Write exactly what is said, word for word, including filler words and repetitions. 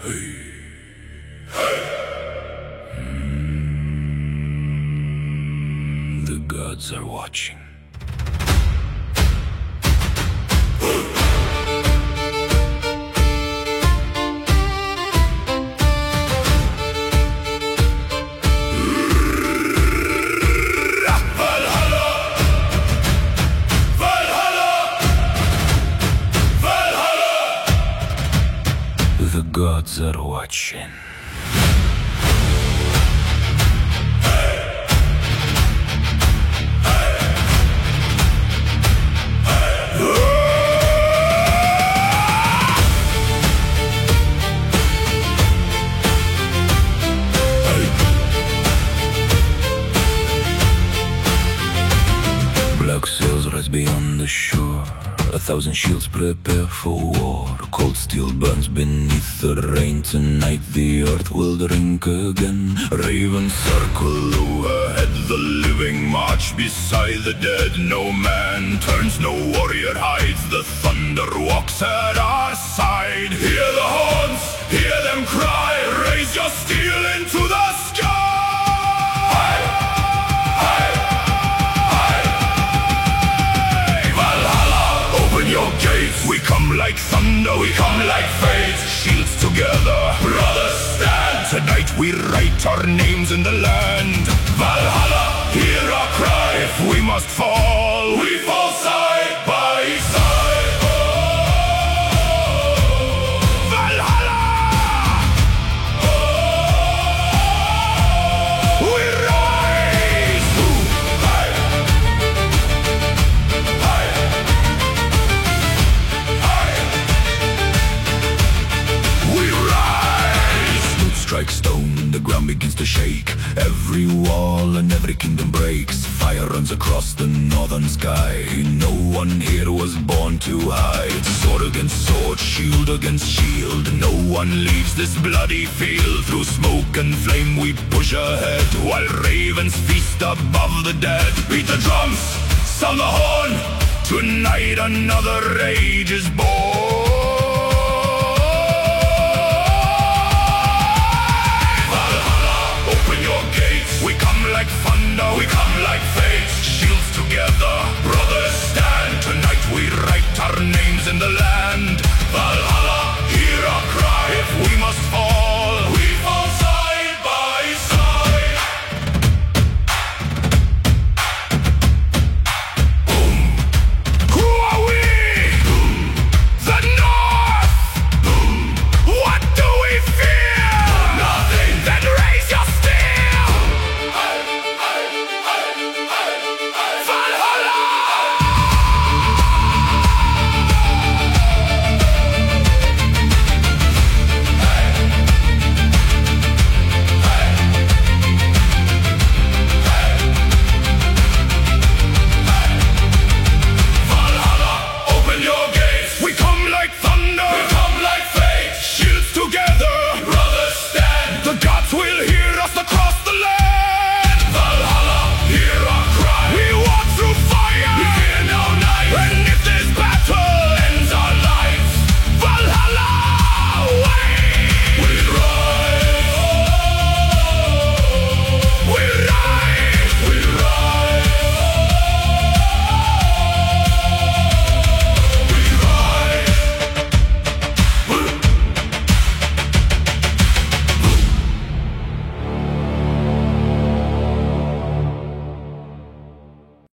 The gods are watching. The gods are watching. Black sails rise beyond the shore. A thousand shields prepare for war. Cold steel burns beneath the rain. Tonight the earth will drink again. Ravens circle overhead. The living march beside the dead. No man turns, no warrior hides. The thunder walks at our side. Hear the horns, hear them cry. Raise your steel into the sky. We come like thunder, we come like fate. Shields together, brothers stand. Tonight we write our names in the land. Valhalla, hear our cry. If we must fall, we fall side by side. Oh, Valhalla! Oh, we rise! Ooh, high. Strike stone, the ground begins to shake. Every wall and every kingdom breaks. Fire runs across the northern sky. No one here was born to hide. Sword against sword, shield against shield. No one leaves this bloody field. Through smoke and flame we push ahead, while ravens feast above the dead. Beat the drums, sound the horn. Tonight another age is born.